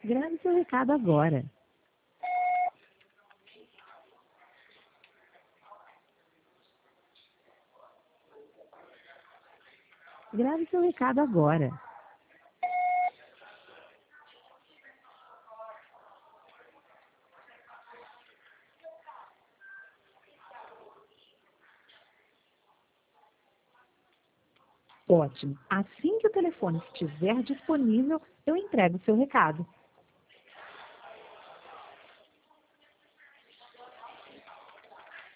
Grave seu recado agora. Grave seu recado agora. Ótimo. Assim que o telefone estiver disponível, eu entrego o seu recado.